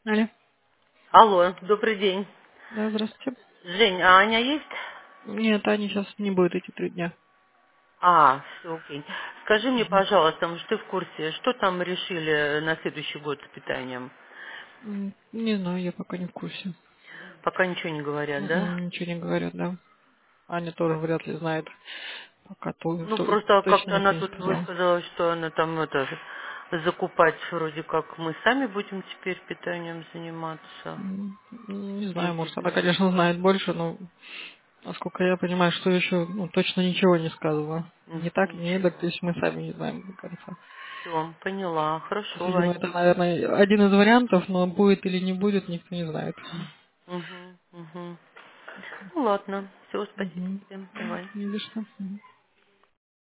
Алло. Алло, добрый день. Да, здравствуйте. Жень, а Аня есть? Нет, Аня сейчас не будет эти 3 дня. Все, окей. Скажи мне, Мгм. пожалуйста, может, ты в курсе, что там решили на следующий год с питанием? Не знаю, я пока не в курсе. Пока ничего не говорят, да? Ничего не говорят, да. Аня тоже вряд ли знает. Пока Ну, просто точно как-то она никто не тут сказал. высказала, что она там закупать вроде как мы сами будем теперь питанием заниматься. Не знаю, Вроде может, она, бы. конечно, знает больше, но, насколько я понимаю, что еще точно ничего не сказала. Ни так, ни эдак, то Ничего. есть мы сами не знаем до конца. Все, поняла. То есть, Хорошо, видимо, это, ладненько. наверное, один из вариантов, но будет или не будет, никто не знает. Угу, угу. Ну ладно. Все, спасибо Угу. тебе. Давай. Не за что. Мгм.